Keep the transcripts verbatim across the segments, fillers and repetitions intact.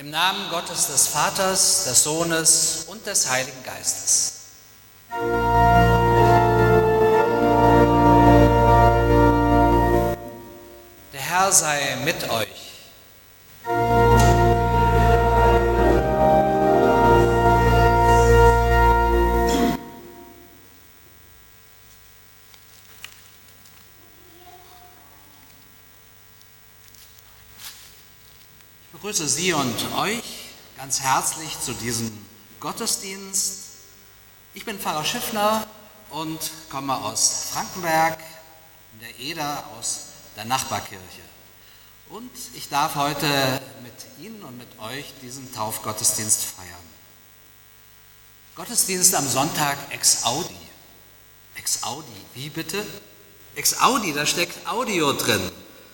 Im Namen Gottes des Vaters, des Sohnes und des Heiligen Geistes. Der Herr sei mit euch. Ich begrüße Sie und euch ganz herzlich zu diesem Gottesdienst. Ich bin Pfarrer Schiffner und komme aus Frankenberg, in der Eder, aus der Nachbarkirche. Und ich darf heute mit Ihnen und mit euch diesen Taufgottesdienst feiern. Gottesdienst am Sonntag ex audi. Ex audi, wie bitte? Ex audi, da steckt Audio drin.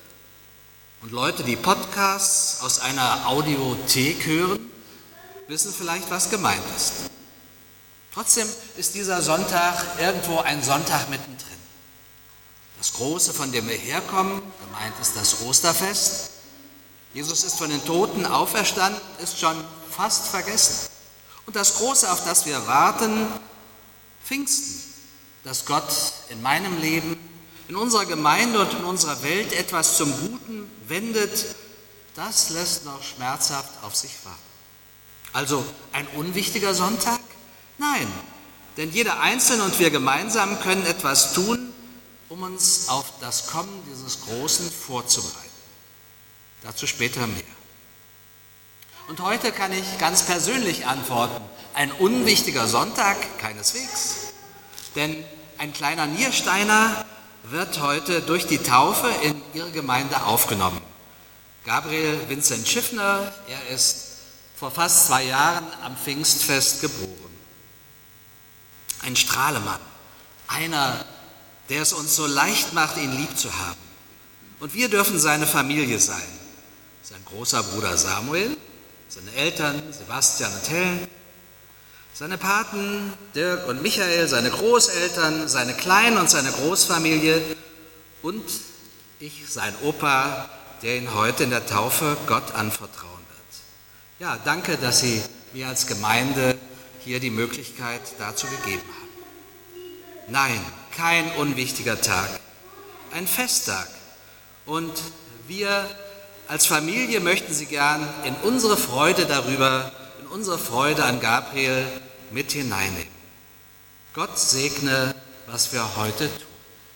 Und Leute, die Podcasts aus einer Audiothek hören, wissen vielleicht, was gemeint ist. Trotzdem ist dieser Sonntag irgendwo ein Sonntag mittendrin. Das Große, von dem wir herkommen, gemeint ist das Osterfest. Jesus ist von den Toten auferstanden, ist schon fast vergessen. Und das Große, auf das wir warten, Pfingsten, dass Gott in meinem Leben, in unserer Gemeinde und in unserer Welt etwas zum Guten wendet, das lässt noch schmerzhaft auf sich warten. Also ein unwichtiger Sonntag? Nein, denn jeder Einzelne und wir gemeinsam können etwas tun, um uns auf das Kommen dieses Großen vorzubereiten. Dazu später mehr. Und heute kann ich ganz persönlich antworten, ein unwichtiger Sonntag keineswegs. Denn ein kleiner Niersteiner wird heute durch die Taufe in ihre Gemeinde aufgenommen. Gabriel Vincent Schiffner, er ist vor fast zwei Jahren am Pfingstfest geboren. Ein Strahlemann, einer, der es uns so leicht macht, ihn lieb zu haben. Und wir dürfen seine Familie sein. Sein großer Bruder Samuel, seine Eltern Sebastian und Helen, seine Paten Dirk und Michael, seine Großeltern, seine Klein- und seine Großfamilie und ich, sein Opa, der ihn heute in der Taufe Gott anvertrauen wird. Ja, danke, dass Sie mir als Gemeinde hier die Möglichkeit dazu gegeben haben. Nein, kein unwichtiger Tag, ein Festtag. Und wir als Familie möchten Sie gern in unsere Freude darüber, in unsere Freude an Gabriel mit hineinnehmen. Gott segne, was wir heute tun.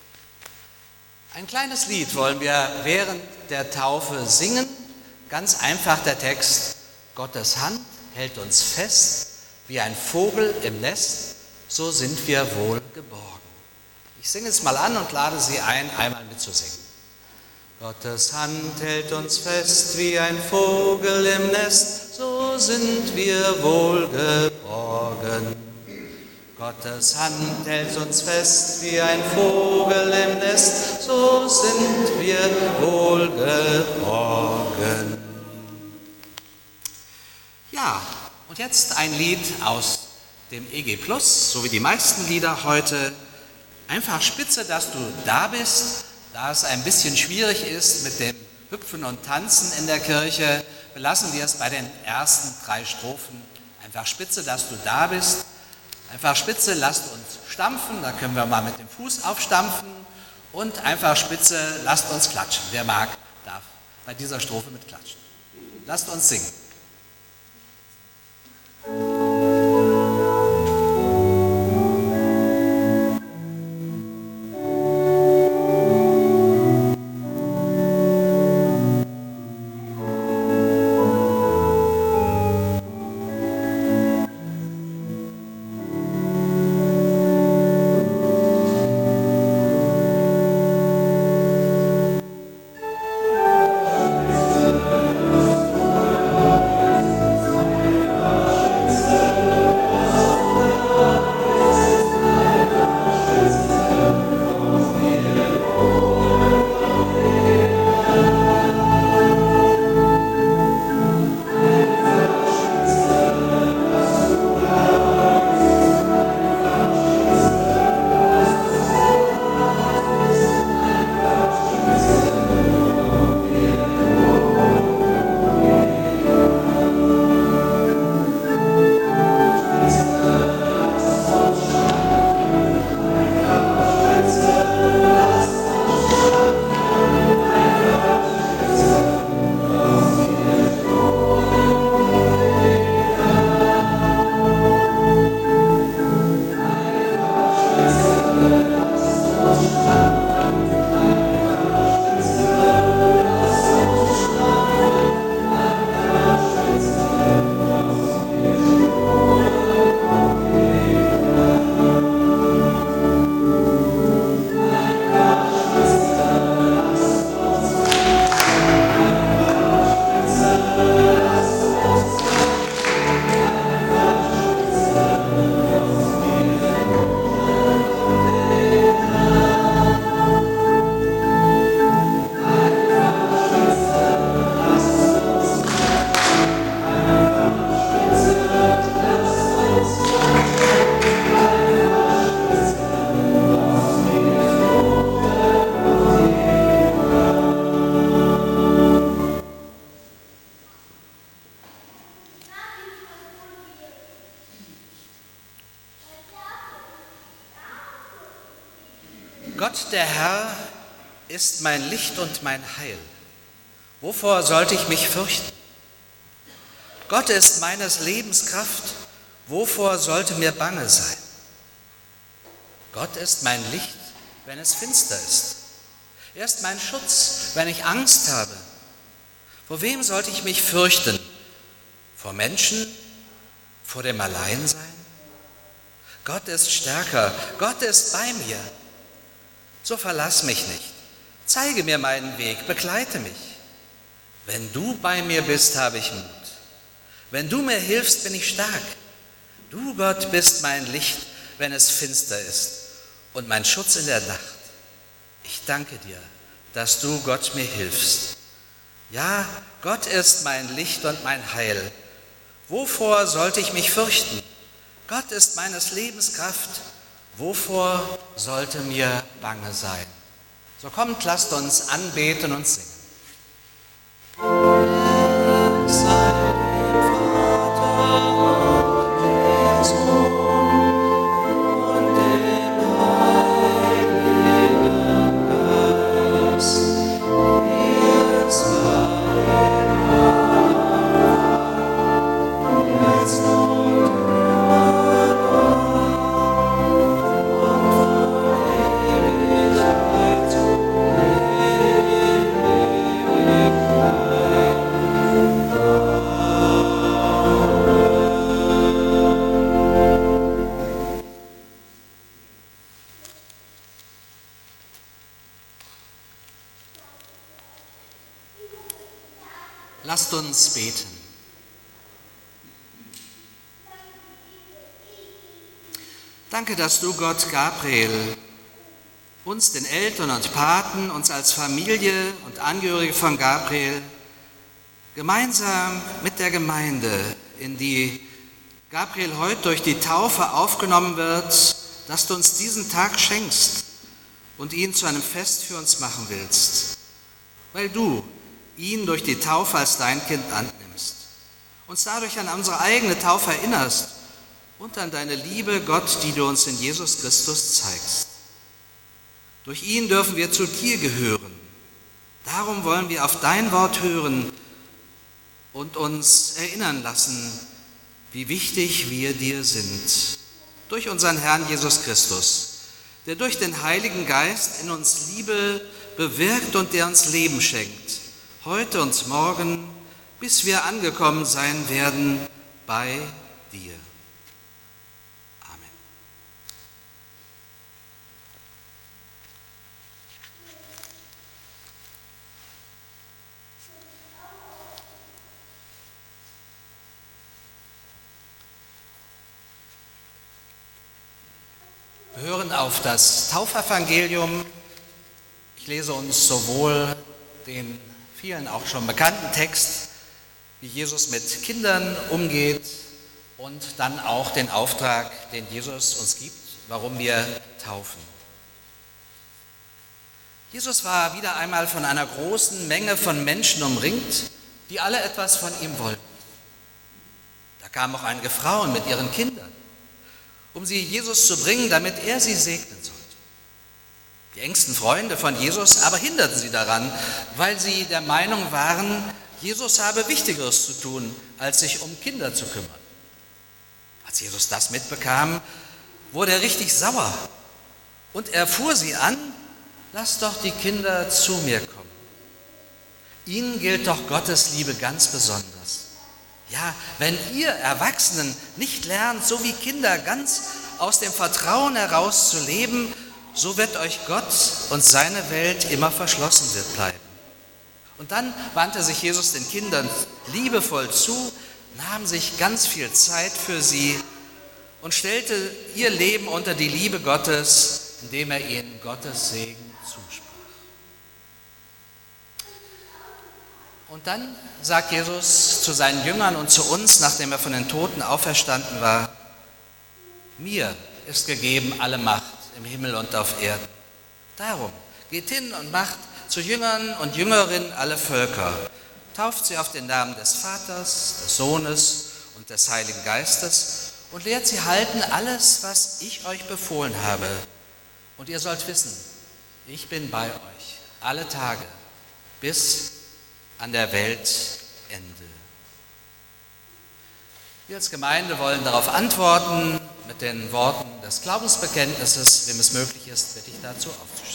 Ein kleines Lied wollen wir während der Taufe singen. Ganz einfach der Text: Gottes Hand hält uns fest, wie ein Vogel im Nest, so sind wir wohl geborgen. Ich singe es mal an und lade Sie ein, einmal mitzusingen. Gottes Hand hält uns fest, wie ein Vogel im Nest, so sind wir wohl geborgen. Gottes Hand hält uns fest, wie ein Vogel im Nest, so sind wir wohl geborgen. Ja, und jetzt ein Lied aus dem E G Plus, so wie die meisten Lieder heute. Einfach spitze, dass du da bist, da es ein bisschen schwierig ist mit dem Hüpfen und Tanzen in der Kirche, belassen wir es bei den ersten drei Strophen. Einfach spitze, dass du da bist. Einfach spitze, lasst uns stampfen, da können wir mal mit dem Fuß aufstampfen. Und einfach spitze, lasst uns klatschen. Wer mag, darf bei dieser Strophe mit klatschen. Lasst uns singen. Amen. Gott, der Herr, ist mein Licht und mein Heil. Wovor sollte ich mich fürchten? Gott ist meines Lebens Kraft. Wovor sollte mir bange sein? Gott ist mein Licht, wenn es finster ist. Er ist mein Schutz, wenn ich Angst habe. Vor wem sollte ich mich fürchten? Vor Menschen? Vor dem Alleinsein? Gott ist stärker. Gott ist bei mir. So verlass mich nicht. Zeige mir meinen Weg, begleite mich. Wenn du bei mir bist, habe ich Mut. Wenn du mir hilfst, bin ich stark. Du, Gott, bist mein Licht, wenn es finster ist, und mein Schutz in der Nacht. Ich danke dir, dass du, Gott, mir hilfst. Ja, Gott ist mein Licht und mein Heil. Wovor sollte ich mich fürchten? Gott ist meines Lebens Kraft. Wovor sollte mir bange sein? So kommt, lasst uns anbeten und singen. Lasst uns beten. Danke, dass du, Gott, Gabriel, uns, den Eltern und Paten, uns als Familie und Angehörige von Gabriel, gemeinsam mit der Gemeinde, in die Gabriel heute durch die Taufe aufgenommen wird, dass du uns diesen Tag schenkst und ihn zu einem Fest für uns machen willst, weil du ihn durch die Taufe als dein Kind annimmst, uns dadurch an unsere eigene Taufe erinnerst und an deine Liebe, Gott, die du uns in Jesus Christus zeigst. Durch ihn dürfen wir zu dir gehören. Darum wollen wir auf dein Wort hören und uns erinnern lassen, wie wichtig wir dir sind. Durch unseren Herrn Jesus Christus, der durch den Heiligen Geist in uns Liebe bewirkt und der uns Leben schenkt, heute und morgen, bis wir angekommen sein werden bei dir. Amen. Wir hören auf das Taufevangelium. Ich lese uns sowohl den vielen auch schon bekannten Text, wie Jesus mit Kindern umgeht, und dann auch den Auftrag, den Jesus uns gibt, warum wir taufen. Jesus war wieder einmal von einer großen Menge von Menschen umringt, die alle etwas von ihm wollten. Da kamen auch einige Frauen mit ihren Kindern, um sie Jesus zu bringen, damit er sie segnen sollte. Die engsten Freunde von Jesus aber hinderten sie daran, weil sie der Meinung waren, Jesus habe Wichtigeres zu tun, als sich um Kinder zu kümmern. Als Jesus das mitbekam, wurde er richtig sauer Und er fuhr sie an: Lasst doch die Kinder zu mir kommen. Ihnen gilt doch Gottes Liebe ganz besonders. Ja, wenn ihr Erwachsenen nicht lernt, so wie Kinder ganz aus dem Vertrauen heraus zu leben, so wird euch Gott und seine Welt immer verschlossen wird bleiben. Und dann wandte sich Jesus den Kindern liebevoll zu, nahm sich ganz viel Zeit für sie und stellte ihr Leben unter die Liebe Gottes, indem er ihnen Gottes Segen zusprach. Und dann sagt Jesus zu seinen Jüngern und zu uns, nachdem er von den Toten auferstanden war: Mir ist gegeben alle Macht im Himmel und auf Erden. Darum geht hin und macht zu Jüngern und Jüngerinnen alle Völker, tauft sie auf den Namen des Vaters, des Sohnes und des Heiligen Geistes und lehrt sie halten alles, was ich euch befohlen habe. Und ihr sollt wissen, ich bin bei euch alle Tage bis an der Weltende. Wir als Gemeinde wollen darauf antworten mit den Worten des Glaubensbekenntnisses. Wem es möglich ist, bitte ich dazu aufzustehen.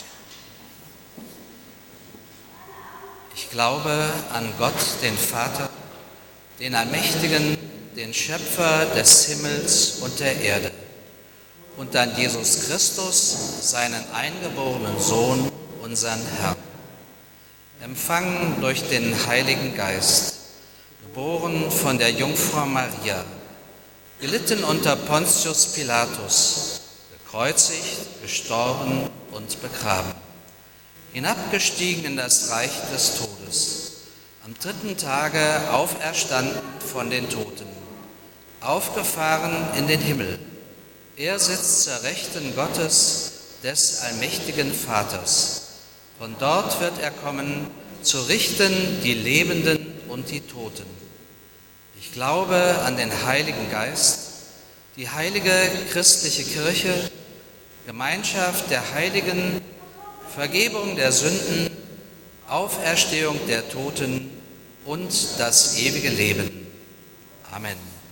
Ich glaube an Gott, den Vater, den Allmächtigen, den Schöpfer des Himmels und der Erde, und an Jesus Christus, seinen eingeborenen Sohn, unseren Herrn, empfangen durch den Heiligen Geist, geboren von der Jungfrau Maria, gelitten unter Pontius Pilatus, gekreuzigt, gestorben und begraben, hinabgestiegen in das Reich des Todes, am dritten Tage auferstanden von den Toten, aufgefahren in den Himmel. Er sitzt zur Rechten Gottes, des allmächtigen Vaters. Von dort wird er kommen, zu richten die Lebenden und die Toten. Ich glaube an den Heiligen Geist, die heilige christliche Kirche, Gemeinschaft der Heiligen, Vergebung der Sünden, Auferstehung der Toten und das ewige Leben. Amen.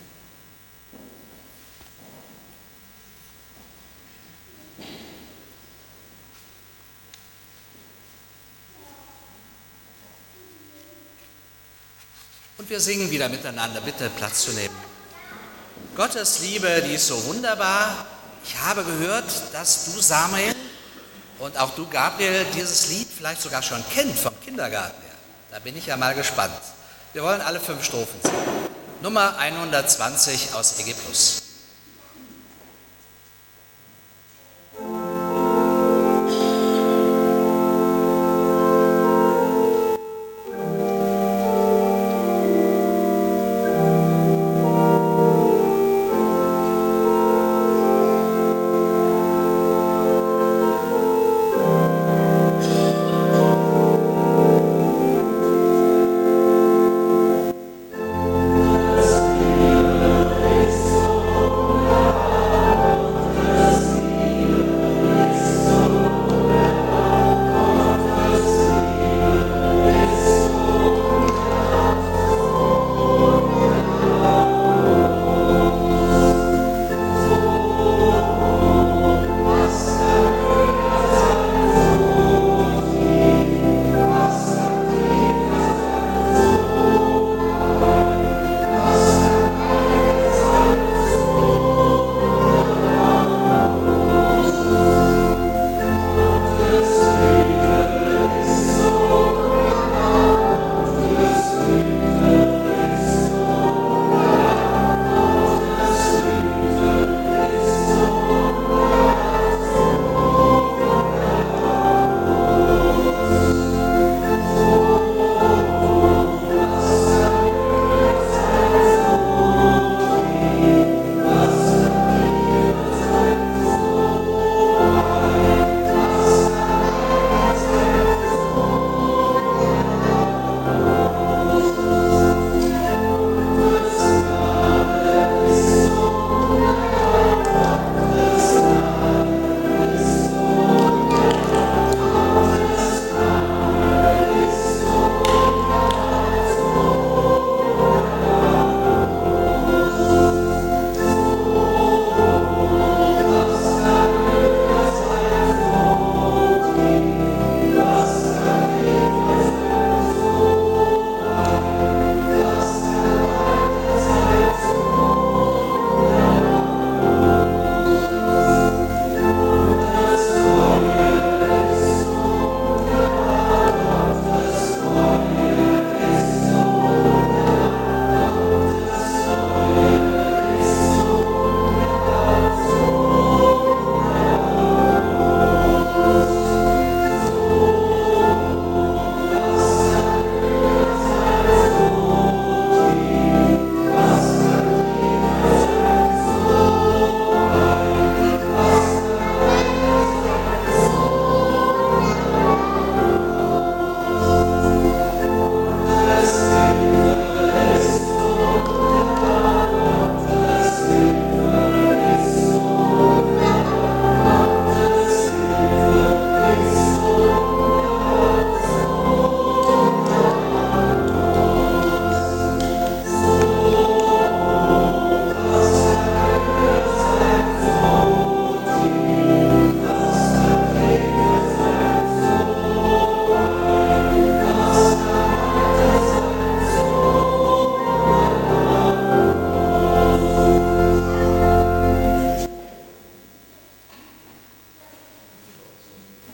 Und wir singen wieder miteinander, bitte Platz zu nehmen. Gottes Liebe, die ist so wunderbar. Ich habe gehört, dass du, Samuel, und auch du, Gabriel, dieses Lied vielleicht sogar schon kennt vom Kindergarten her. Da bin ich ja mal gespannt. Wir wollen alle fünf Strophen singen. Nummer hundertzwanzig aus E G plus. Christ.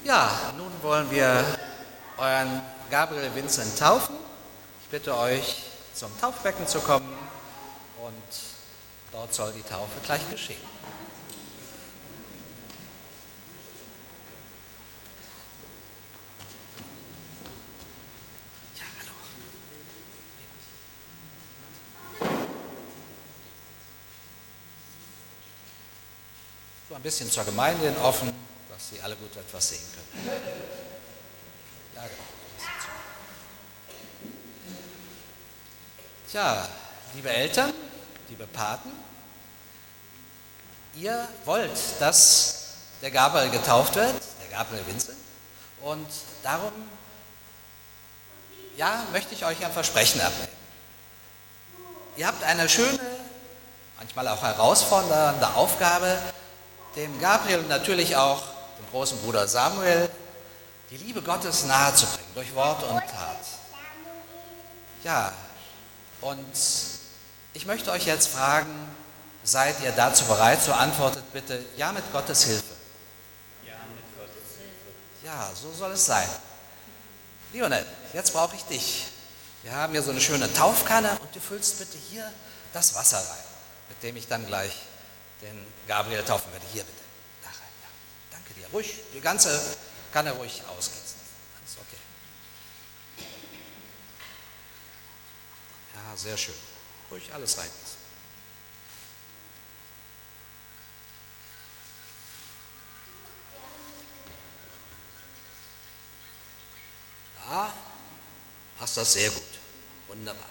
Ja, nun wollen wir euren Gabriel Vincent taufen. Ich bitte euch, zum Taufbecken zu kommen und dort soll die Taufe gleich geschehen. Ja, hallo. So ein bisschen zur Gemeinde hin offen, dass Sie alle gut etwas sehen können. Ja, genau. Tja, liebe Eltern, liebe Paten, ihr wollt, dass der Gabriel getauft wird, der Gabriel Vincent, und darum, ja, möchte ich euch ein Versprechen abnehmen. Ihr habt eine schöne, manchmal auch herausfordernde Aufgabe, dem Gabriel und natürlich auch dem großen Bruder Samuel die Liebe Gottes nahezubringen, durch Wort und Tat. Ja, und ich möchte euch jetzt fragen, seid ihr dazu bereit? So antwortet bitte, ja, mit Gottes Hilfe. Ja, mit Gottes Hilfe. Ja, so soll es sein. Lionel, jetzt brauche ich dich. Wir haben hier so eine schöne Taufkanne und du füllst bitte hier das Wasser rein, mit dem ich dann gleich den Gabriel taufen werde. Hier bitte, da rein. Ja. Danke dir. Ruhig, die ganze Kanne ruhig ausgießen. Alles okay. Ja, sehr schön. Ruhig alles rein. Ja, hast das sehr gut. Wunderbar.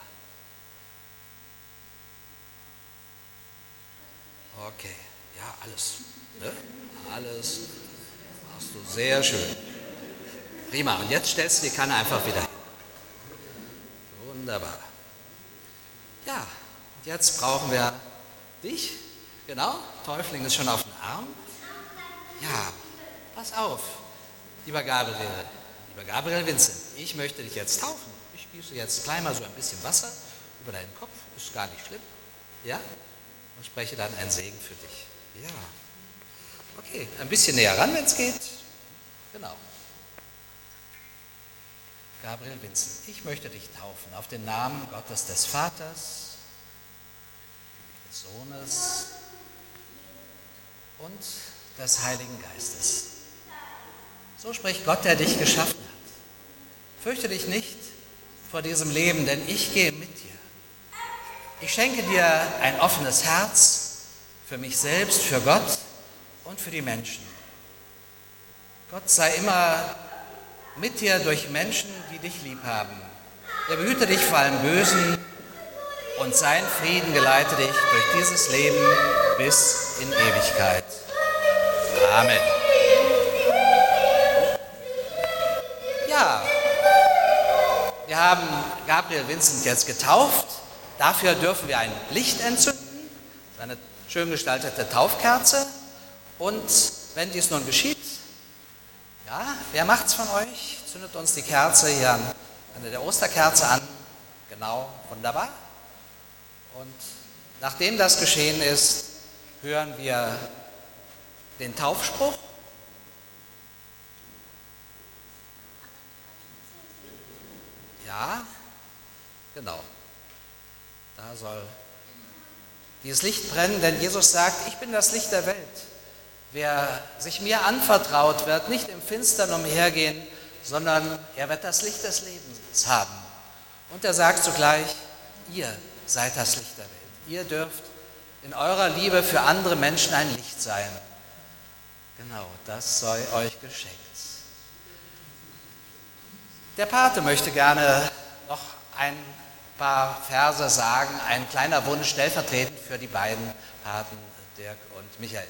Okay, ja, alles. Ne? Alles machst du sehr schön. Prima. Und jetzt stellst du die Kanne einfach wieder hin. Wunderbar. Ja, und jetzt brauchen wir dich. Genau, Täufling ist schon auf dem Arm. Ja, pass auf, lieber Gabriel, lieber Gabriel Vincent, ich möchte dich jetzt taufen. Ich gieße jetzt gleich mal so ein bisschen Wasser über deinen Kopf, ist gar nicht schlimm. Ja? Und spreche dann einen Segen für dich. Ja. Okay, ein bisschen näher ran, wenn es geht. Genau. Gabriel Vincent, ich möchte dich taufen auf den Namen Gottes des Vaters, des Sohnes und des Heiligen Geistes. So spricht Gott, der dich geschaffen hat. Fürchte dich nicht vor diesem Leben, denn ich gehe mit dir. Ich schenke dir ein offenes Herz für mich selbst, für Gott und für die Menschen. Gott sei immer mit dir durch Menschen, die dich lieb haben. Er behüte dich vor allem Bösen und sein Frieden geleite dich durch dieses Leben bis in Ewigkeit. Amen. Ja, wir haben Gabriel Vincent jetzt getauft. Dafür dürfen wir ein Licht entzünden, eine schön gestaltete Taufkerze. Und wenn dies nun geschieht, ja, wer macht's von euch? Zündet uns die Kerze hier an, an der Osterkerze an. Genau, wunderbar. Und nachdem das geschehen ist, hören wir den Taufspruch. Ja, genau. Da soll dieses Licht brennen, denn Jesus sagt, ich bin das Licht der Welt. Wer sich mir anvertraut, wird nicht im Finstern umhergehen, sondern er wird das Licht des Lebens haben. Und er sagt zugleich, ihr seid das Licht der Welt. Ihr dürft in eurer Liebe für andere Menschen ein Licht sein. Genau, das sei euch geschenkt. Der Pate möchte gerne noch ein paar Verse sagen, ein kleiner Wunsch stellvertretend für die beiden Paten, Dirk und Michael.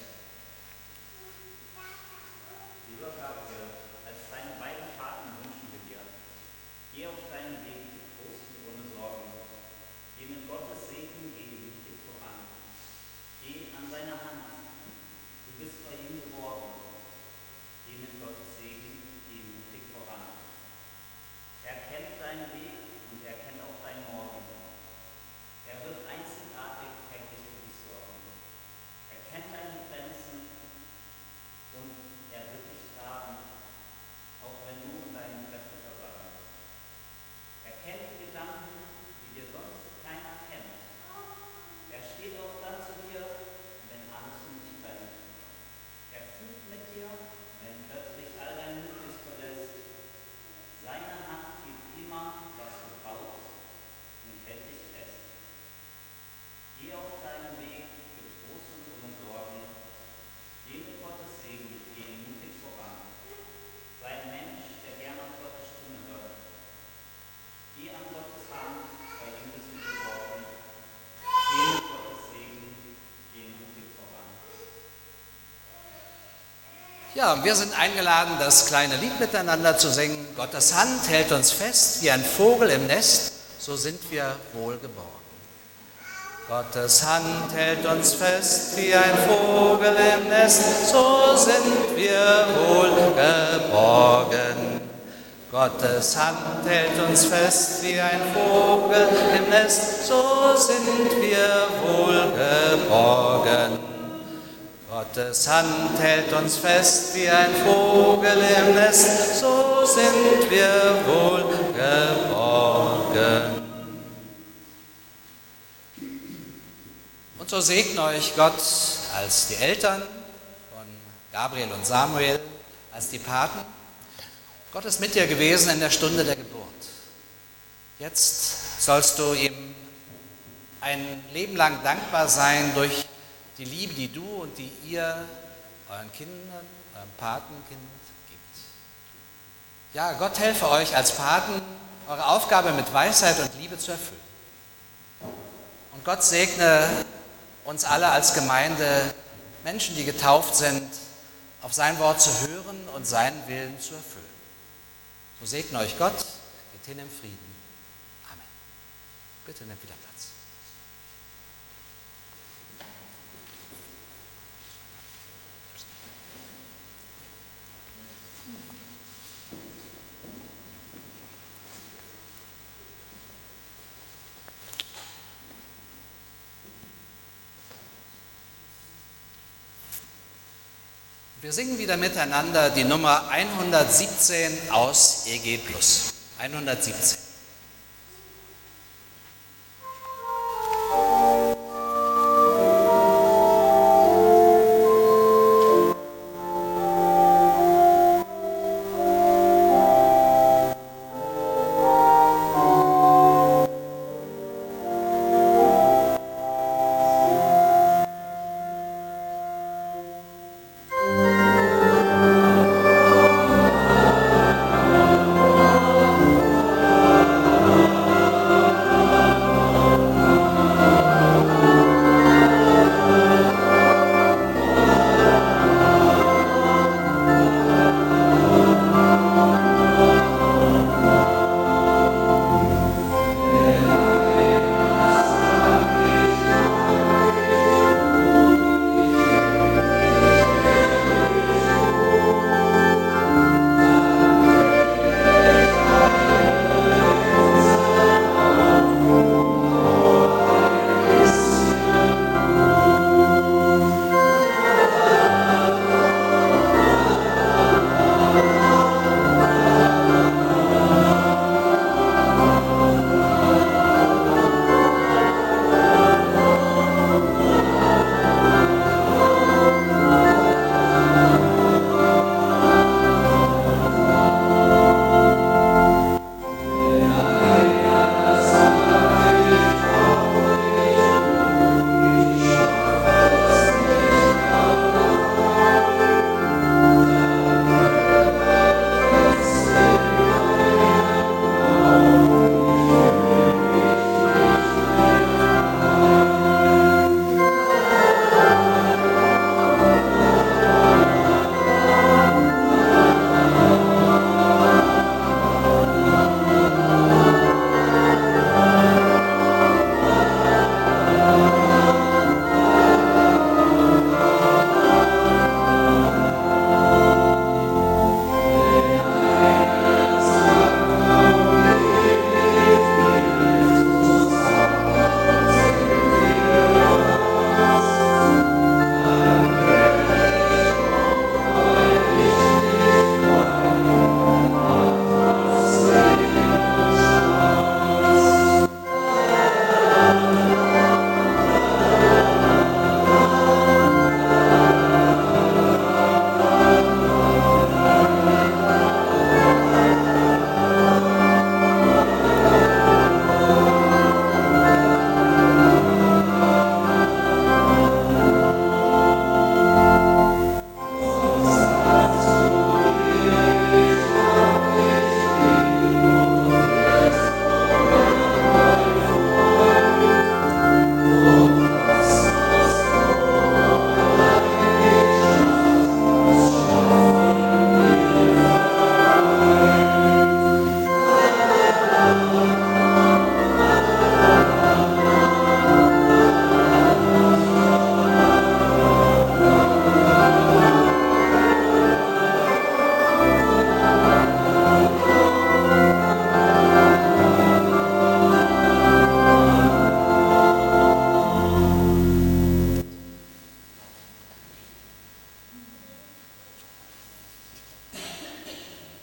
Lieber Gabriel, als deine beiden Paten wünschen wir dir, geh auf deinen Weg mit Trost und ohne Sorgen. Geh mit Gottes Segen gegenwärtig voran. Geh an seine Hand, du bist bei ihm geborgen. Geh mit Gottes Segen gegenwärtig voran. Er kennt deinen Weg und er kennt auch dein Morgen. Er wird einzigartig täglich für dich sorgen. Er kennt deine Grenzen und er wird dich tragen. Ja, und wir sind eingeladen, das kleine Lied miteinander zu singen. Gottes Hand hält uns fest, wie ein Vogel im Nest, so sind wir wohlgeborgen. Gottes Hand hält uns fest, wie ein Vogel im Nest, so sind wir wohlgeborgen. Gottes Hand hält uns fest, wie ein Vogel im Nest, so sind wir wohlgeborgen. Gottes Hand hält uns fest, wie ein Vogel im Nest, so sind wir wohlgeborgen. Und so segne euch Gott als die Eltern von Gabriel und Samuel, als die Paten. Gott ist mit dir gewesen in der Stunde der Geburt. Jetzt sollst du ihm ein Leben lang dankbar sein durch die Liebe, die du und die ihr euren Kindern, eurem Patenkind gibt. Ja, Gott helfe euch als Paten, eure Aufgabe mit Weisheit und Liebe zu erfüllen. Und Gott segne uns alle als Gemeinde, Menschen, die getauft sind, auf sein Wort zu hören und seinen Willen zu erfüllen. So segne euch Gott, geht hin im Frieden. Amen. Bitte nehmt wieder Platz. Wir singen wieder miteinander die Nummer hundertsiebzehn aus E G Plus. hundertsiebzehn. Amen.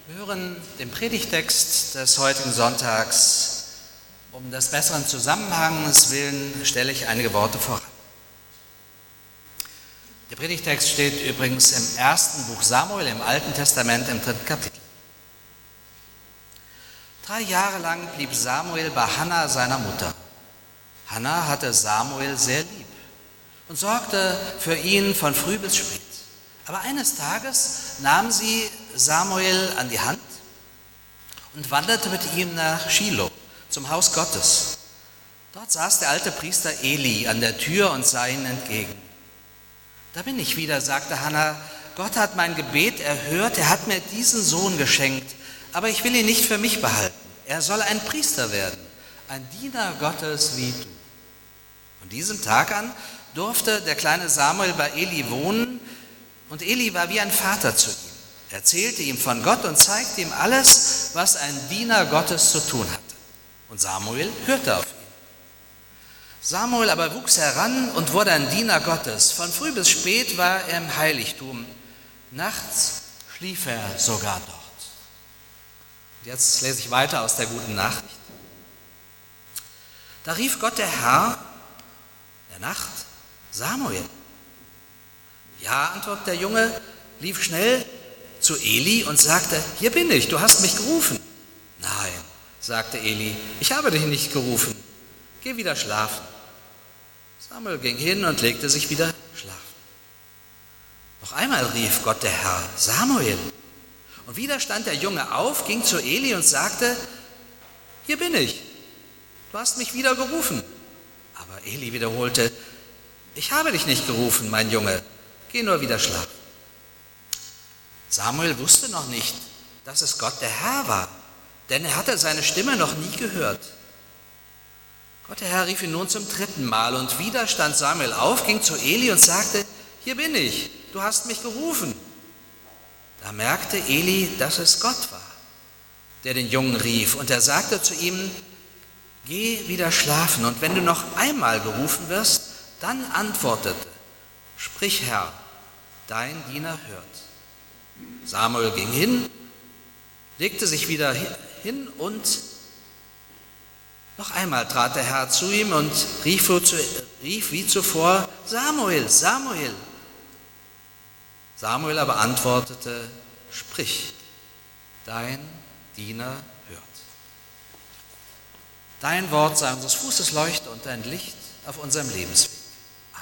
Wir hören den Predigtext des heutigen Sonntags. Um des besseren Zusammenhangs willen stelle ich einige Worte voran. Der Predigtext steht übrigens im ersten Buch Samuel im Alten Testament im dritten Kapitel. Drei Jahre lang blieb Samuel bei Hannah, seiner Mutter. Hannah hatte Samuel sehr lieb und sorgte für ihn von früh bis spät. Aber eines Tages nahm sie Samuel an die Hand und wanderte mit ihm nach Schilo, zum Haus Gottes. Dort saß der alte Priester Eli an der Tür und sah ihnen entgegen. Da bin ich wieder, sagte Hannah, Gott hat mein Gebet erhört, er hat mir diesen Sohn geschenkt, aber ich will ihn nicht für mich behalten. Er soll ein Priester werden, ein Diener Gottes wie du. Von diesem Tag an durfte der kleine Samuel bei Eli wohnen und Eli war wie ein Vater zu ihm. Er erzählte ihm von Gott und zeigte ihm alles, was ein Diener Gottes zu tun hatte. Und Samuel hörte auf ihn. Samuel aber wuchs heran und wurde ein Diener Gottes. Von früh bis spät war er im Heiligtum. Nachts schlief er sogar dort. Und jetzt lese ich weiter aus der guten Nachricht. Da rief Gott der Herr der Nacht, Samuel. Ja, antwortete der Junge, lief schnell zu Eli und sagte, hier bin ich, du hast mich gerufen. Nein, sagte Eli, ich habe dich nicht gerufen, geh wieder schlafen. Samuel ging hin und legte sich wieder schlafen. Noch einmal rief Gott der Herr, Samuel. Und wieder stand der Junge auf, ging zu Eli und sagte, hier bin ich, du hast mich wieder gerufen. Aber Eli wiederholte, ich habe dich nicht gerufen, mein Junge, geh nur wieder schlafen. Samuel wusste noch nicht, dass es Gott der Herr war, denn er hatte seine Stimme noch nie gehört. Gott der Herr rief ihn nun zum dritten Mal und wieder stand Samuel auf, ging zu Eli und sagte, hier bin ich, du hast mich gerufen. Da merkte Eli, dass es Gott war, der den Jungen rief und er sagte zu ihm, geh wieder schlafen und wenn du noch einmal gerufen wirst, dann antwortete, sprich Herr, dein Diener hört. Samuel ging hin, legte sich wieder hin und noch einmal trat der Herr zu ihm und rief wie zuvor, Samuel, Samuel. Samuel aber antwortete, sprich, dein Diener hört. Dein Wort sei unseres Fußes Leuchte und dein Licht auf unserem Lebensweg. Amen.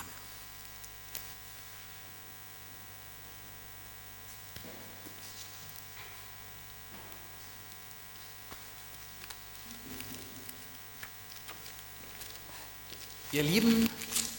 Ihr Lieben,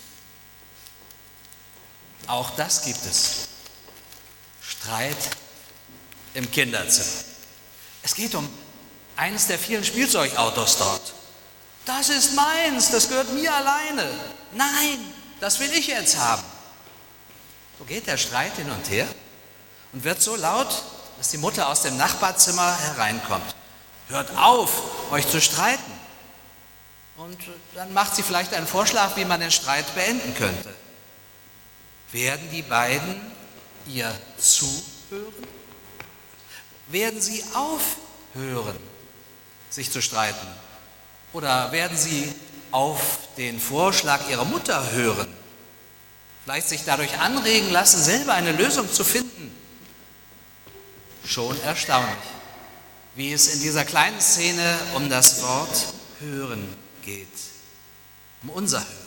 auch das gibt es. Streit im Kinderzimmer. Es geht um eines der vielen Spielzeugautos dort. Das ist meins, das gehört mir alleine. Nein, das will ich jetzt haben. So geht der Streit hin und her und wird so laut, dass die Mutter aus dem Nachbarzimmer hereinkommt. Hört auf, euch zu streiten. Und dann macht sie vielleicht einen Vorschlag, wie man den Streit beenden könnte. Werden die beiden ihr zuhören? Werden sie aufhören, sich zu streiten? Oder werden sie auf den Vorschlag ihrer Mutter hören? Vielleicht sich dadurch anregen lassen, selber eine Lösung zu finden? Schon erstaunlich, wie es in dieser kleinen Szene um das Wort hören geht, um unser Hören.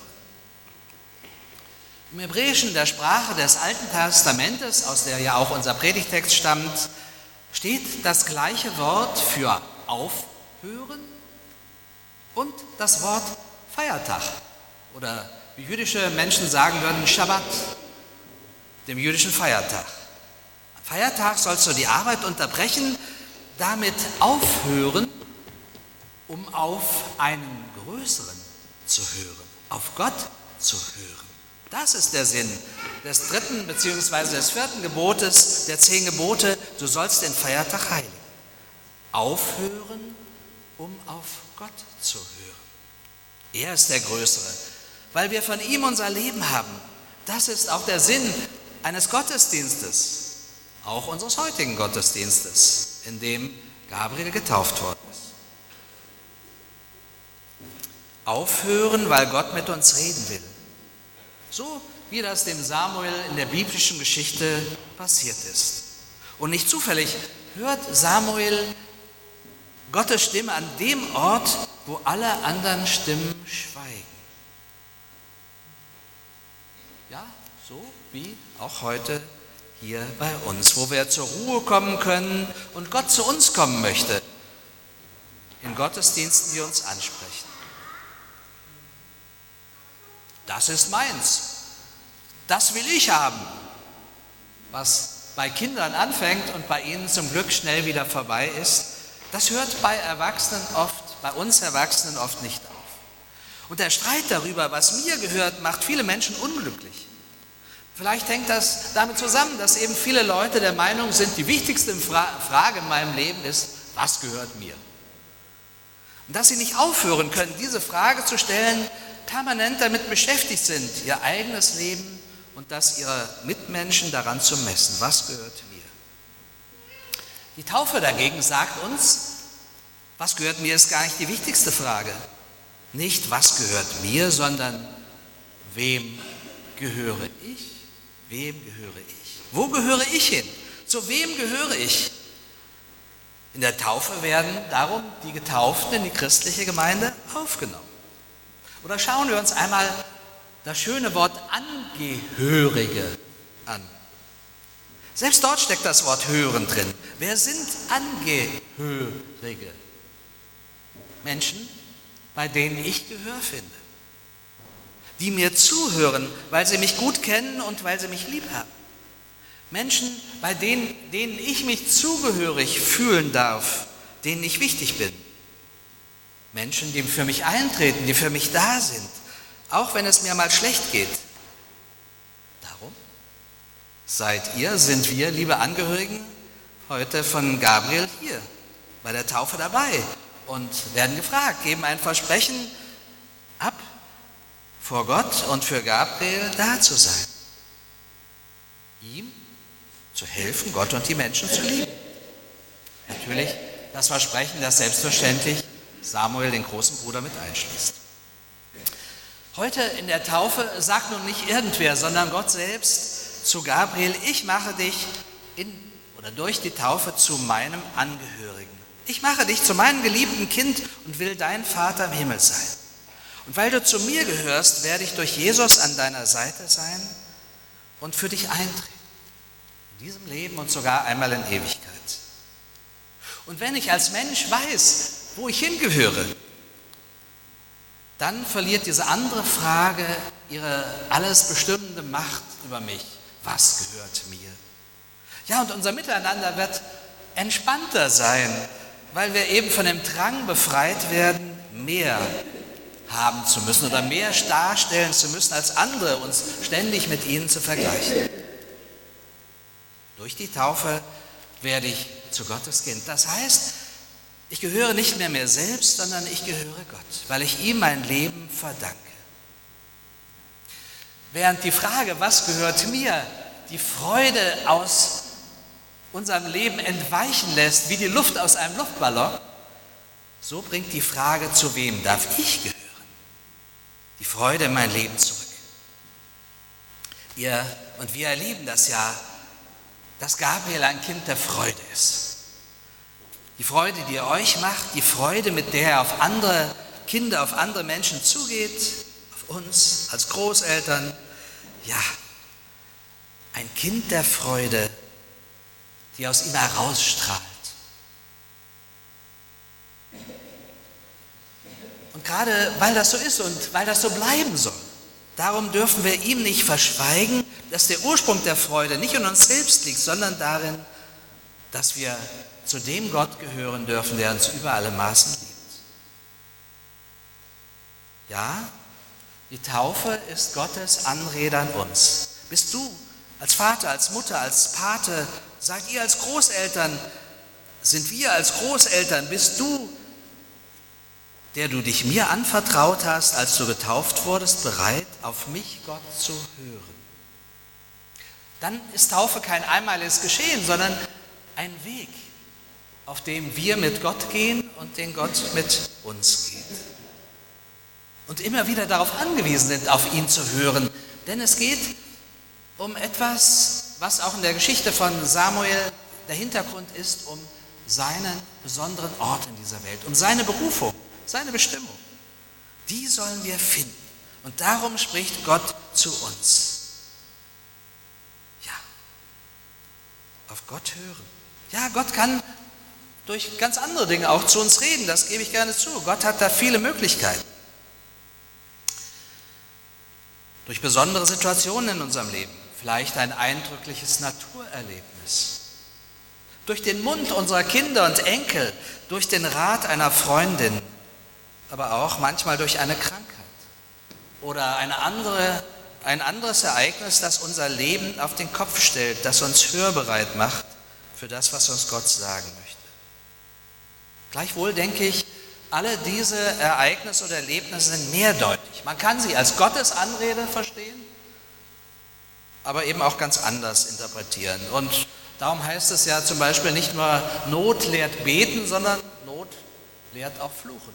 Im Hebräischen, der Sprache des Alten Testamentes, aus der ja auch unser Predigtext stammt, steht das gleiche Wort für aufhören und das Wort Feiertag oder wie jüdische Menschen sagen würden, Schabbat, dem jüdischen Feiertag. Am Feiertag sollst du die Arbeit unterbrechen, damit aufhören, um auf einen Größeren zu hören, auf Gott zu hören. Das ist der Sinn des dritten bzw. des vierten Gebotes, der zehn Gebote, du sollst den Feiertag heiligen. Aufhören, um auf Gott zu hören. Er ist der Größere, weil wir von ihm unser Leben haben. Das ist auch der Sinn eines Gottesdienstes, auch unseres heutigen Gottesdienstes. in dem Gabriel getauft worden ist. Aufhören, weil Gott mit uns reden will. So wie das dem Samuel in der biblischen Geschichte passiert ist. Und nicht zufällig hört Samuel Gottes Stimme an dem Ort, wo alle anderen Stimmen schweigen. Ja, so wie auch heute hier bei uns, wo wir zur Ruhe kommen können und Gott zu uns kommen möchte, in Gottesdiensten, die uns ansprechen. Das ist meins. Das will ich haben. Was bei Kindern anfängt und bei ihnen zum Glück schnell wieder vorbei ist, das hört bei Erwachsenen oft, bei uns Erwachsenen oft nicht auf. Und der Streit darüber, was mir gehört, macht viele Menschen unglücklich. Vielleicht hängt das damit zusammen, dass eben viele Leute der Meinung sind, die wichtigste Frage in meinem Leben ist, was gehört mir? Und dass sie nicht aufhören können, diese Frage zu stellen, permanent damit beschäftigt sind, ihr eigenes Leben und das ihrer Mitmenschen daran zu messen, was gehört mir? Die Taufe dagegen sagt uns, was gehört mir, ist gar nicht die wichtigste Frage. Nicht, was gehört mir, sondern wem gehöre ich? Wem gehöre ich? Wo gehöre ich hin? Zu wem gehöre ich? In der Taufe werden darum die Getauften in die christliche Gemeinde aufgenommen. Oder schauen wir uns einmal das schöne Wort Angehörige an. Selbst dort steckt das Wort hören drin. Wer sind Angehörige? Menschen, bei denen ich Gehör finde. Die mir zuhören, weil sie mich gut kennen und weil sie mich lieb haben. Menschen, bei denen, denen ich mich zugehörig fühlen darf, denen ich wichtig bin. Menschen, die für mich eintreten, die für mich da sind, auch wenn es mir mal schlecht geht. Darum seid ihr, sind wir, liebe Angehörigen, heute von Gabriel hier bei der Taufe dabei und werden gefragt, geben ein Versprechen ab, vor Gott und für Gabriel da zu sein. Ihm zu helfen, Gott und die Menschen zu lieben. Natürlich das Versprechen, das selbstverständlich Samuel, den großen Bruder, mit einschließt. Heute in der Taufe sagt nun nicht irgendwer, sondern Gott selbst zu Gabriel, ich mache dich in oder durch die Taufe zu meinem Angehörigen. Ich mache dich zu meinem geliebten Kind und will dein Vater im Himmel sein. Und weil du zu mir gehörst, werde ich durch Jesus an deiner Seite sein und für dich eintreten. In diesem Leben und sogar einmal in Ewigkeit. Und wenn ich als Mensch weiß, wo ich hingehöre, dann verliert diese andere Frage ihre alles bestimmende Macht über mich. Was gehört mir? Ja, und unser Miteinander wird entspannter sein, weil wir eben von dem Drang befreit werden, mehr haben zu müssen oder mehr darstellen zu müssen als andere, uns ständig mit ihnen zu vergleichen. Durch die Taufe werde ich zu Gottes Kind. Das heißt, ich gehöre nicht mehr mir selbst, sondern ich gehöre Gott, weil ich ihm mein Leben verdanke. Während die Frage, was gehört mir, die Freude aus unserem Leben entweichen lässt, wie die Luft aus einem Luftballon, so bringt die Frage, zu wem darf ich gehören, die Freude in mein Leben zurück. Ihr und wir erleben das ja, dass Gabriel ein Kind der Freude ist. Die Freude, die er euch macht, die Freude, mit der er auf andere Kinder, auf andere Menschen zugeht, auf uns als Großeltern. Ja, ein Kind der Freude, die aus ihm herausstrahlt. Und gerade weil das so ist und weil das so bleiben soll, darum dürfen wir ihm nicht verschweigen, dass der Ursprung der Freude nicht in uns selbst liegt, sondern darin, dass wir zu dem Gott gehören dürfen, der uns über alle Maßen liebt. Ja, die Taufe ist Gottes Anrede an uns. Bist du als Vater, als Mutter, als Pate, seid ihr als Großeltern, sind wir als Großeltern, bist du, der du dich mir anvertraut hast, als du getauft wurdest, bereit, auf mich, Gott, zu hören? Dann ist Taufe kein einmaliges Geschehen, sondern ein Weg. auf dem wir mit Gott gehen und den Gott mit uns geht. Und immer wieder darauf angewiesen sind, auf ihn zu hören. Denn es geht um etwas, was auch in der Geschichte von Samuel der Hintergrund ist, um seinen besonderen Ort in dieser Welt, um seine Berufung, seine Bestimmung. Die sollen wir finden. Und darum spricht Gott zu uns. Ja, auf Gott hören. Ja, Gott kann durch ganz andere Dinge auch zu uns reden, das gebe ich gerne zu. Gott hat da viele Möglichkeiten. Durch besondere Situationen in unserem Leben, vielleicht ein eindrückliches Naturerlebnis. Durch den Mund unserer Kinder und Enkel, durch den Rat einer Freundin, aber auch manchmal durch eine Krankheit oder eine andere, ein anderes Ereignis, das unser Leben auf den Kopf stellt, das uns hörbereit macht für das, was uns Gott sagen möchte. Gleichwohl denke ich, alle diese Ereignisse oder Erlebnisse sind mehrdeutig. Man kann sie als Gottes Anrede verstehen, aber eben auch ganz anders interpretieren. Und darum heißt es ja zum Beispiel nicht nur Not lehrt beten, sondern Not lehrt auch fluchen.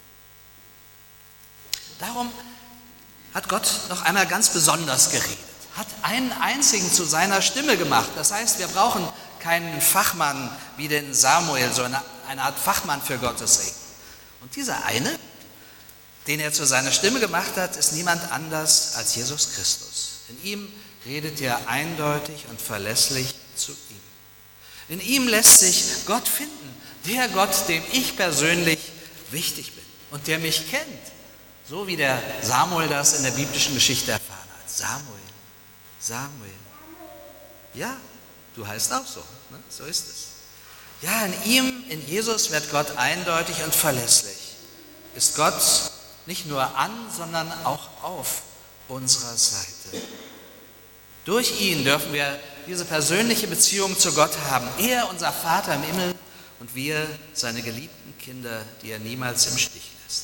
Darum hat Gott noch einmal ganz besonders geredet, hat einen einzigen zu seiner Stimme gemacht. Das heißt, wir brauchen keinen Fachmann wie den Samuel, so eine, eine Art Fachmann für Gottes Reden. Und dieser eine, den er zu seiner Stimme gemacht hat, ist niemand anders als Jesus Christus. In ihm redet er eindeutig und verlässlich zu ihm. In ihm lässt sich Gott finden, der Gott, dem ich persönlich wichtig bin und der mich kennt, so wie der Samuel das in der biblischen Geschichte erfahren hat. Samuel, Samuel. Ja, du heißt auch so, ne? So ist es. Ja, in ihm, in Jesus wird Gott eindeutig und verlässlich. Ist Gott nicht nur an, sondern auch auf unserer Seite. Durch ihn dürfen wir diese persönliche Beziehung zu Gott haben. Er, unser Vater im Himmel, und wir, seine geliebten Kinder, die er niemals im Stich lässt.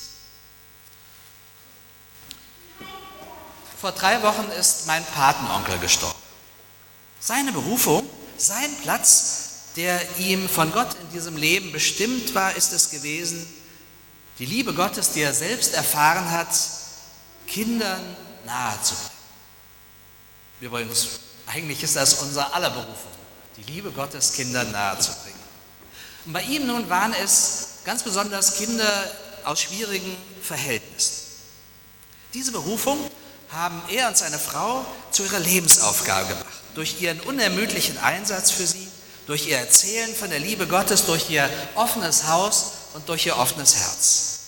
Vor drei Wochen ist mein Patenonkel gestorben. Seine Berufung, sein Platz, der ihm von Gott in diesem Leben bestimmt war, ist es gewesen, die Liebe Gottes, die er selbst erfahren hat, Kindern nahezubringen. Übrigens, eigentlich ist das unser aller Berufung, die Liebe Gottes Kindern nahezubringen. Und bei ihm nun waren es ganz besonders Kinder aus schwierigen Verhältnissen. Diese Berufung haben er und seine Frau zu ihrer Lebensaufgabe gemacht, durch ihren unermüdlichen Einsatz für sie, durch ihr Erzählen von der Liebe Gottes, durch ihr offenes Haus und durch ihr offenes Herz.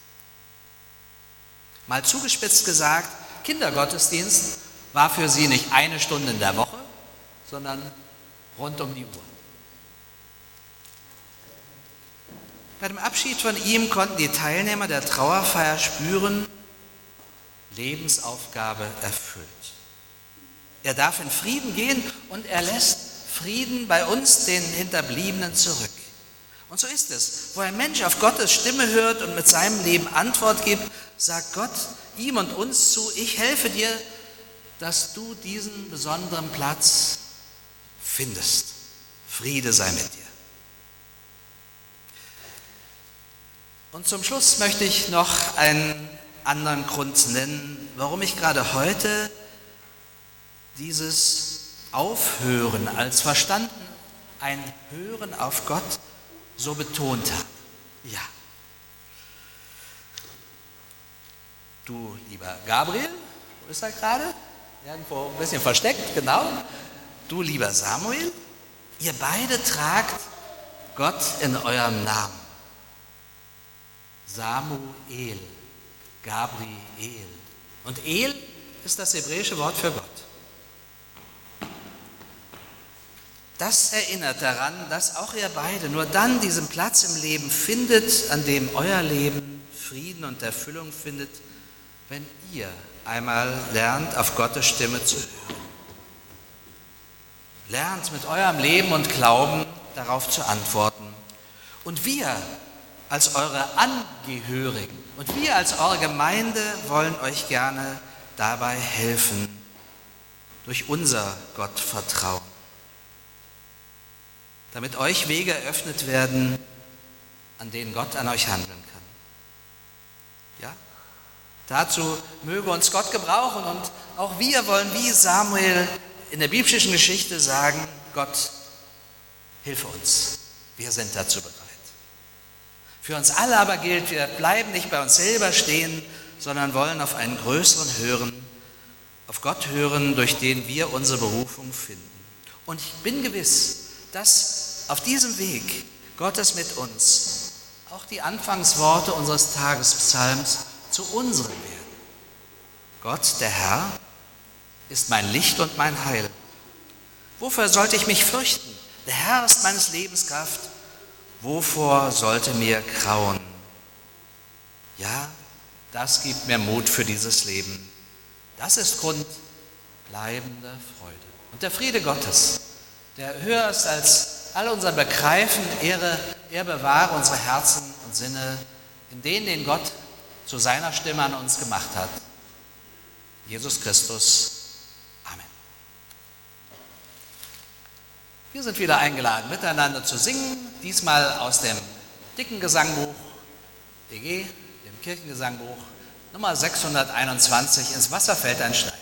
Mal zugespitzt gesagt, Kindergottesdienst war für sie nicht eine Stunde in der Woche, sondern rund um die Uhr. Bei dem Abschied von ihm konnten die Teilnehmer der Trauerfeier spüren, Lebensaufgabe erfüllt. Er darf in Frieden gehen und er lässt Frieden bei uns, den Hinterbliebenen, zurück. Und so ist es. Wo ein Mensch auf Gottes Stimme hört und mit seinem Leben Antwort gibt, sagt Gott ihm und uns zu, ich helfe dir, dass du diesen besonderen Platz findest. Friede sei mit dir. Und zum Schluss möchte ich noch einen anderen Grund nennen, warum ich gerade heute dieses Aufhören als verstanden, ein Hören auf Gott so betont habe. Ja. Du, lieber Gabriel, wo ist er gerade? Irgendwo ein bisschen versteckt, genau. Du, lieber Samuel, ihr beide tragt Gott in eurem Namen. Samuel, Gabriel. Und El ist das hebräische Wort für Gott. Das erinnert daran, dass auch ihr beide nur dann diesen Platz im Leben findet, an dem euer Leben Frieden und Erfüllung findet, wenn ihr einmal lernt, auf Gottes Stimme zu hören. Lernt mit eurem Leben und Glauben darauf zu antworten. Und wir als eure Angehörigen und wir als eure Gemeinde wollen euch gerne dabei helfen, durch unser Gottvertrauen. damit euch Wege eröffnet werden, an denen Gott an euch handeln kann. Ja? Dazu möge uns Gott gebrauchen und auch wir wollen wie Samuel in der biblischen Geschichte sagen, Gott, hilfe uns, wir sind dazu bereit. Für uns alle aber gilt, wir bleiben nicht bei uns selber stehen, sondern wollen auf einen größeren hören, auf Gott hören, durch den wir unsere Berufung finden. Und ich bin gewiss, dass auf diesem Weg Gottes mit uns auch die Anfangsworte unseres Tagespsalms zu unseren werden. Gott, der Herr, ist mein Licht und mein Heil. Wofür sollte ich mich fürchten? Der Herr ist meines Lebens Kraft. Wovor sollte mir grauen? Ja, das gibt mir Mut für dieses Leben. Das ist Grund bleibender Freude. Und der Friede Gottes, der höher ist als all unser Begreifen, Ehre, er bewahre unsere Herzen und Sinne in denen, den Gott zu seiner Stimme an uns gemacht hat. Jesus Christus. Amen. Wir sind wieder eingeladen, miteinander zu singen, diesmal aus dem dicken Gesangbuch D G, dem Kirchengesangbuch Nummer sechshunderteinundzwanzig, ins Wasser fällt ein Stein.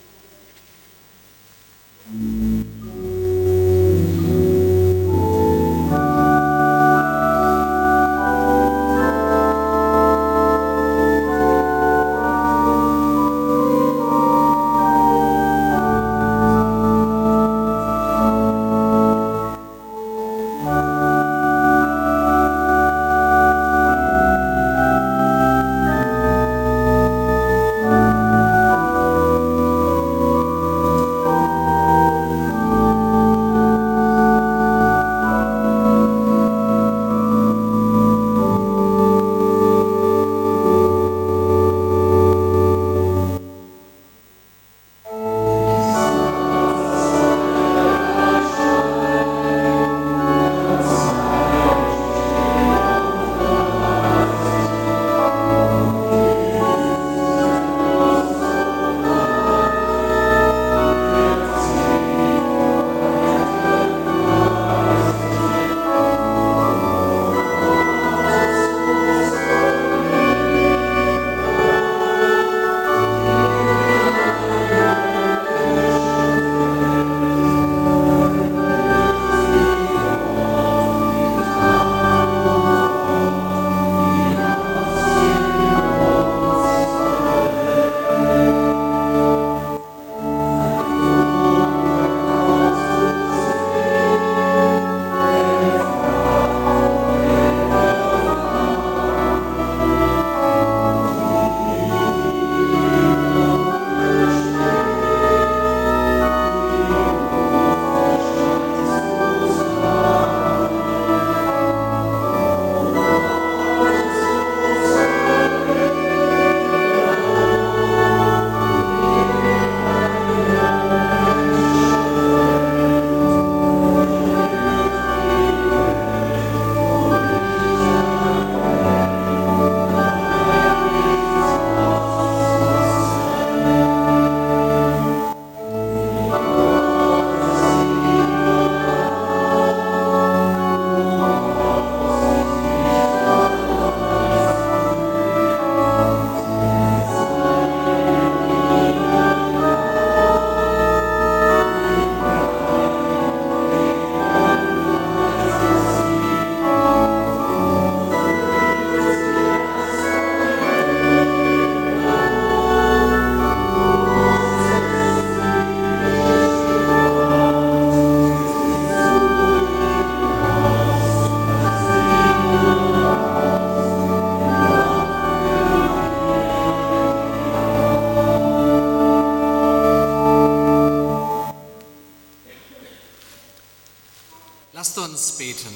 Lasst uns beten.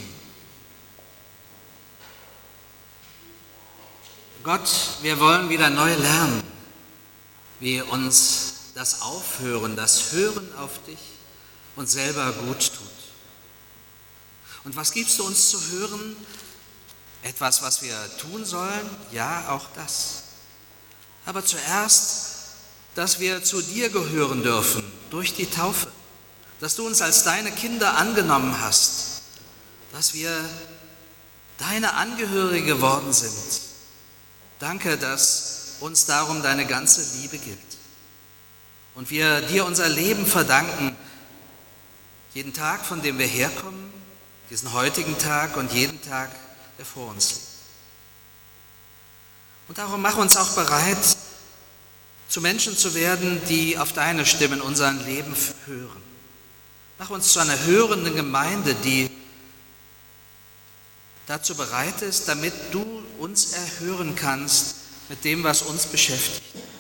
Gott, wir wollen wieder neu lernen, wie uns das Aufhören, das Hören auf dich uns selber gut tut. Und was gibst du uns zu hören? Etwas, was wir tun sollen? Ja, auch das. Aber zuerst, dass wir zu dir gehören dürfen durch die Taufe, dass du uns als deine Kinder angenommen hast dass wir deine Angehörige geworden sind. Danke, dass uns darum deine ganze Liebe gilt. Und wir dir unser Leben verdanken, jeden Tag, von dem wir herkommen, diesen heutigen Tag und jeden Tag, der vor uns liegt. Und darum mach uns auch bereit, zu Menschen zu werden, die auf deine Stimme in unserem Leben hören. Mach uns zu einer hörenden Gemeinde, die dazu bereit ist, damit du uns erhören kannst mit dem, was uns beschäftigt.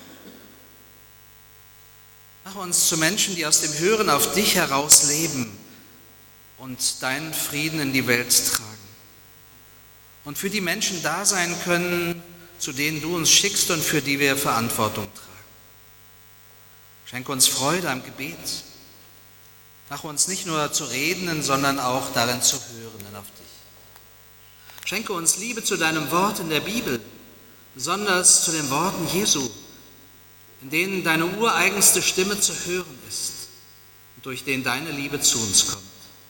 Mach uns zu Menschen, die aus dem Hören auf dich heraus leben und deinen Frieden in die Welt tragen. Und für die Menschen da sein können, zu denen du uns schickst und für die wir Verantwortung tragen. Schenke uns Freude am Gebet. Mach uns nicht nur zu Redenden, sondern auch darin zu Hörenden auf dich. Schenke uns Liebe zu deinem Wort in der Bibel, besonders zu den Worten Jesu, in denen deine ureigenste Stimme zu hören ist und durch den deine Liebe zu uns kommt.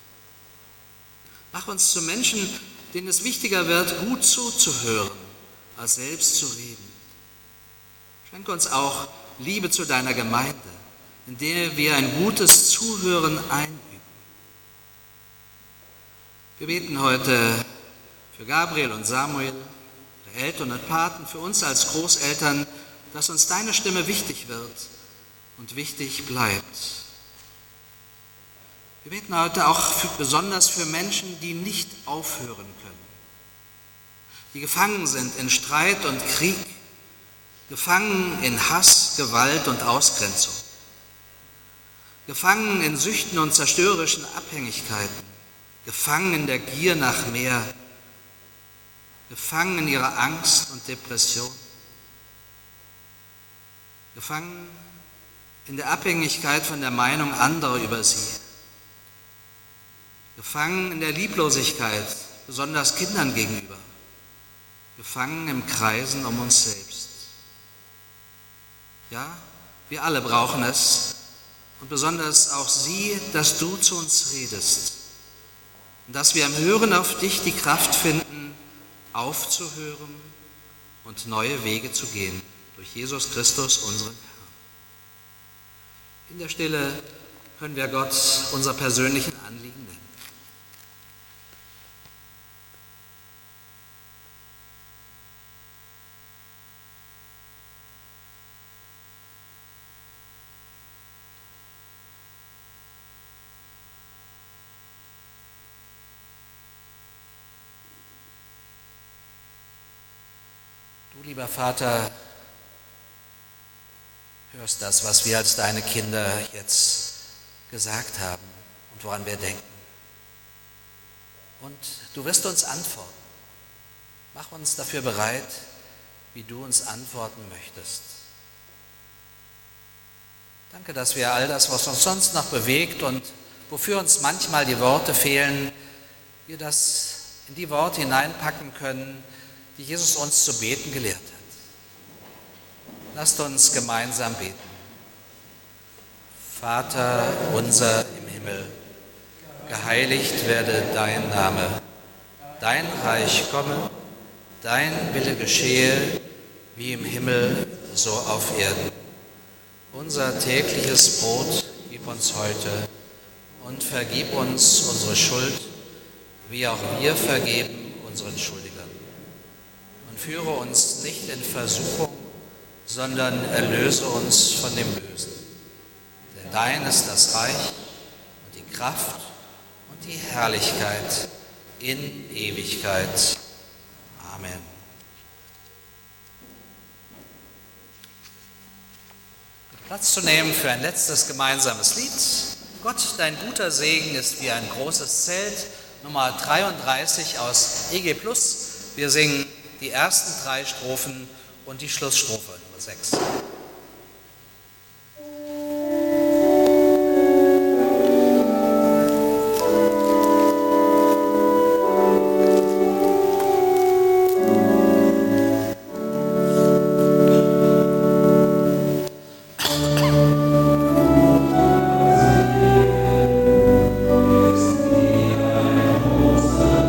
Mach uns zu Menschen, denen es wichtiger wird, gut zuzuhören, als selbst zu reden. Schenke uns auch Liebe zu deiner Gemeinde, in der wir ein gutes Zuhören einüben. Wir beten heute für Gabriel und Samuel, für Eltern und Paten, für uns als Großeltern, dass uns deine Stimme wichtig wird und wichtig bleibt. Wir beten heute auch für, besonders für Menschen, die nicht aufhören können, die gefangen sind in Streit und Krieg, gefangen in Hass, Gewalt und Ausgrenzung, gefangen in Süchten und zerstörerischen Abhängigkeiten, gefangen in der Gier nach mehr, gefangen in ihrer Angst und Depression, gefangen in der Abhängigkeit von der Meinung anderer über sie, gefangen in der Lieblosigkeit, besonders Kindern gegenüber, gefangen im Kreisen um uns selbst. Ja, wir alle brauchen es und besonders auch sie, dass du zu uns redest und dass wir im Hören auf dich die Kraft finden, aufzuhören und neue Wege zu gehen durch Jesus Christus, unseren Herrn. In der Stille können wir Gott unser persönlichen Anliegen nennen. Du, lieber Vater, hörst das, was wir als deine Kinder jetzt gesagt haben und woran wir denken. Und du wirst uns antworten. Mach uns dafür bereit, wie du uns antworten möchtest. Danke, dass wir all das, was uns sonst noch bewegt und wofür uns manchmal die Worte fehlen, wir das in die Worte hineinpacken können, die Jesus uns zu beten gelehrt hat. Lasst uns gemeinsam beten. Vater unser im Himmel, geheiligt werde dein Name, dein Reich komme, dein Wille geschehe, wie im Himmel, so auf Erden. Unser tägliches Brot gib uns heute und vergib uns unsere Schuld, wie auch wir vergeben unseren Schuldigern. Und führe uns nicht in Versuchung, sondern erlöse uns von dem Bösen. Denn dein ist das Reich und die Kraft und die Herrlichkeit in Ewigkeit. Amen. Platz zu nehmen für ein letztes gemeinsames Lied. Gott, dein guter Segen ist wie ein großes Zelt, Nummer dreiunddreißig aus E G Plus. Wir singen die ersten drei Strophen und die Schlussstrophe, Nummer sechs. Thank you.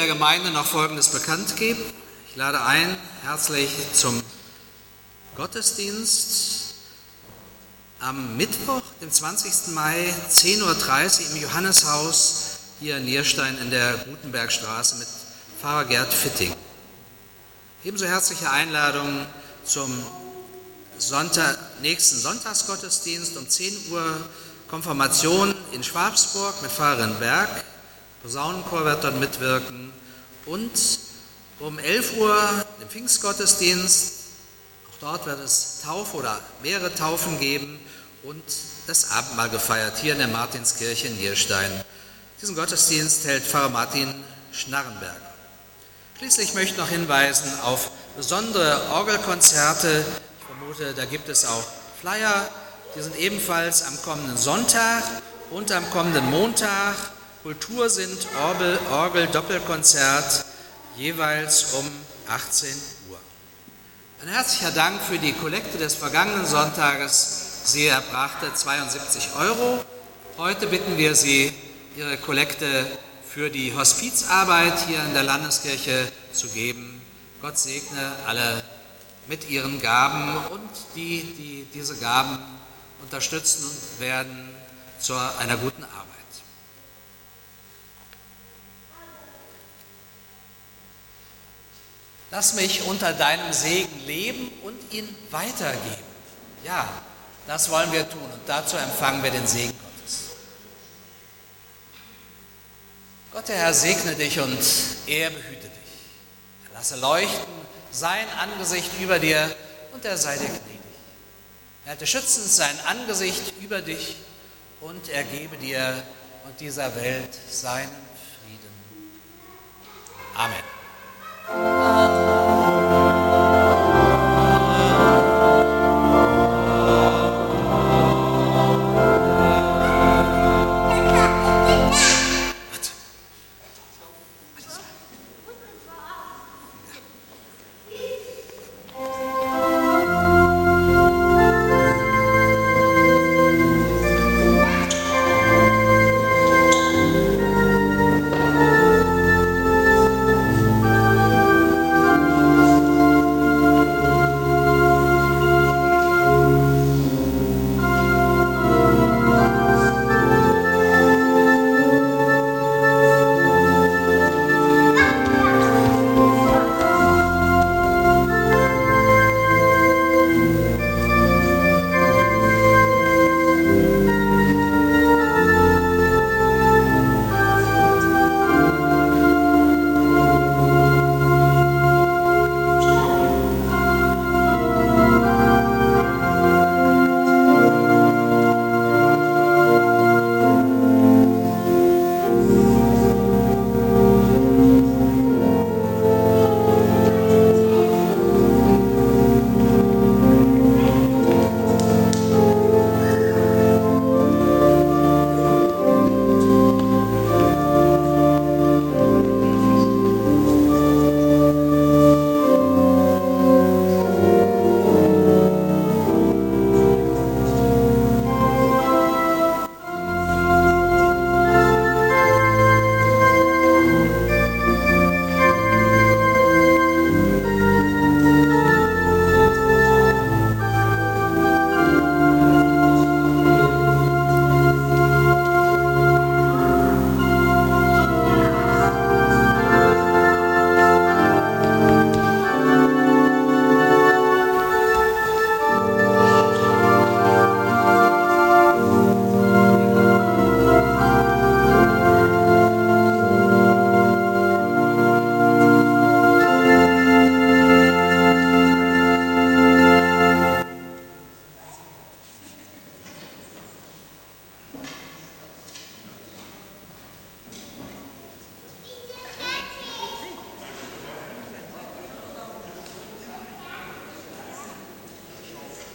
Gemeinde noch Folgendes bekannt geben. Ich lade ein, herzlich zum Gottesdienst am Mittwoch, dem zwanzigsten Mai, zehn Uhr dreißig im Johanneshaus hier in Nierstein in der Gutenbergstraße mit Pfarrer Gerd Fitting. Ebenso herzliche Einladung zum Sonntag, nächsten Sonntagsgottesdienst um zehn Uhr, Konfirmation in Schwabsburg mit Pfarrerin Berg. Posaunenchor wird dort mitwirken. Und um elf Uhr den Pfingstgottesdienst. Auch dort wird es Taufe oder mehrere Taufen geben und das Abendmahl gefeiert hier in der Martinskirche in Nierstein. Diesen Gottesdienst hält Pfarrer Martin Schnarrenberger. Schließlich möchte ich noch hinweisen auf besondere Orgelkonzerte. Ich vermute, da gibt es auch Flyer. Die sind ebenfalls am kommenden Sonntag und am kommenden Montag. Kultur sind Orgel, Orgel Doppelkonzert, jeweils um achtzehn Uhr. Ein herzlicher Dank für die Kollekte des vergangenen Sonntages. Sie erbrachte zweiundsiebzig Euro. Heute bitten wir Sie, Ihre Kollekte für die Hospizarbeit hier in der Landeskirche zu geben. Gott segne alle mit ihren Gaben und die, die diese Gaben unterstützen und werden zu einer guten Arbeit. Lass mich unter deinem Segen leben und ihn weitergeben. Ja, das wollen wir tun und dazu empfangen wir den Segen Gottes. Gott, der Herr, segne dich und er behüte dich. Er lasse leuchten sein Angesicht über dir und er sei dir gnädig. Er halte schützend sein Angesicht über dich und er gebe dir und dieser Welt seinen Frieden. Amen.